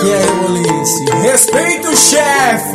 E aí, Bolice, respeita o chefe.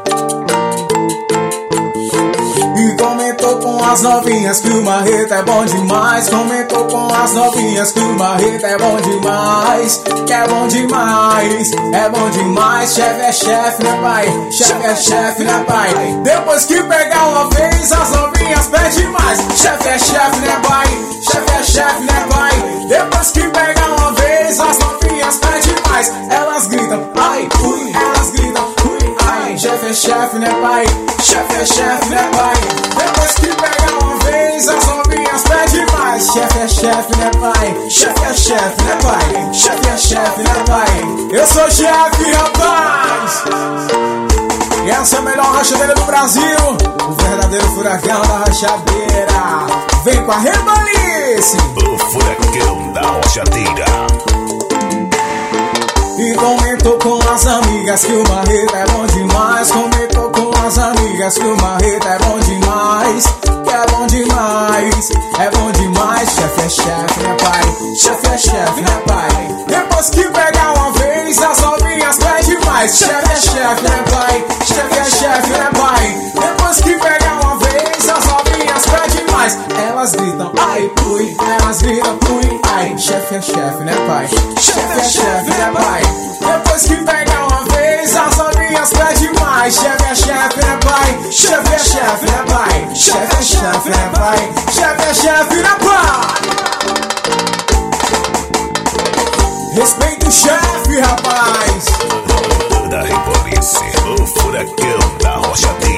E comentou com as novinhas que o marreta é bom demais. Comentou com as novinhas que o marreta é bom demais. Que é bom demais, é bom demais. Chefe é chefe, né pai? Chefe é chefe, né pai? Depois que pegar uma vez, as novinhas pedem mais. Chefe é chefe, né pai? Chefe é chefe, né pai? Depois que pegar uma vez, as novinhas pedem mais. Elas gritam, ai, ui, elas gritam, ui, ai. Chefe é chefe, né pai? Chefe é chefe, né pai? Depois que pegar uma vez, as novinhas pedem mais. Chefe é chefe, né pai? Chefe é chefe, né pai? Chefe é chefe, né pai? Eu sou chefe, rapaz! E essa é a melhor rachadeira do Brasil, o verdadeiro furacão da rachadeira. Vem com a Rebolice, o furacão da rachadeira. E comentou com as amigas que o marreta é bom demais. Comentou com as amigas que o marreta é bom demais. Que é bom demais, é bom demais. Chefe é chefe, né pai? Chefe é chefe, né pai? Depois que pegar uma vez, as novinhas pedem mais. Chefe é chefe, né pai? Chefe é chefe, né pai? Depois que pegar uma vez, as novinhas pedem mais. Elas gritam, ai, ui, elas gritam, ui, ai. Chefe é chefe, né pai? Chefe é chefe, né pai? Depois que pegar uma vez, as novinhas pedem mais. Chefe é chefe, né pai? Chefe é chefe, né pai? Chefe é chefe, né pai? Chefe é chefe, né pai? Respeita o chefe, rapaz. Da Rebolice, o furacão da rachadeira.